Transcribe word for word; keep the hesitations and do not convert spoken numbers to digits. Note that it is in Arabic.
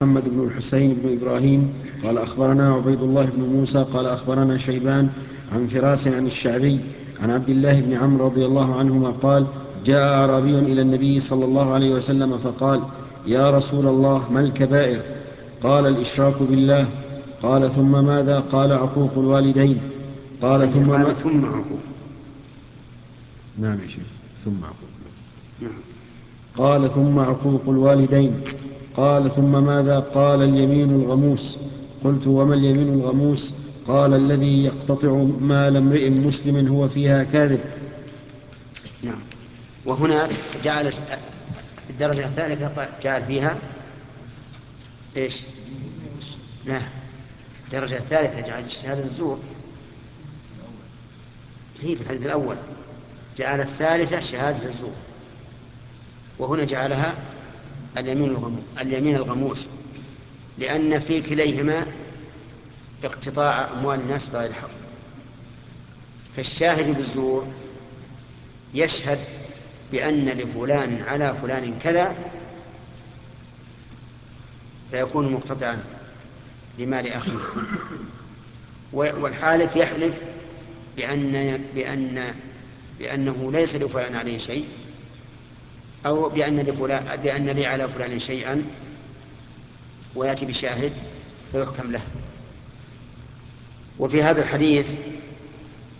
محمد بن الحسين بن إبراهيم قال أخبرنا عبيد الله بن موسى قال أخبرنا شيبان عن فراس عن الشعبي عن عبد الله بن عمرو رضي الله عنهما قال جاء أعرابي إلى النبي صلى الله عليه وسلم فقال يا رسول الله ما الكبائر؟ قال الإشراك بالله. قال ثم ماذا؟ قال عقوق الوالدين. قال ثم قال ما... ثم عقوق. نعم يا شيخ ثم عقوق. نعم. قال ثم عقوق الوالدين. قال ثم ماذا؟ قال اليمين الغموس. قلت وما اليمين الغموس؟ قال الذي يقتطع مال امرئ مسلم هو فيها كاذب. نعم. وهنا جعل في الدرجة الثالثة جعل فيها إيش؟ لا، الدرجة الثالثة جعل شهادة الزور في الحديث الأول جعل الثالثة شهادة الزور، وهنا جعلها اليمين الغموس, اليمين الغموس لأن في كليهما اقتطاع أموال الناس بغير حق. فالشاهد بالزور يشهد بأن لفلان على فلان كذا فيكون مقتطعا لمال أخيه، والحالف يحلف بأن, بأن, بأنه ليس لفلان عليه شيء، أو بأن, لفلان بأن لي على فلان شيئا، ويأتي بشاهد فيحكم له. وفي هذا الحديث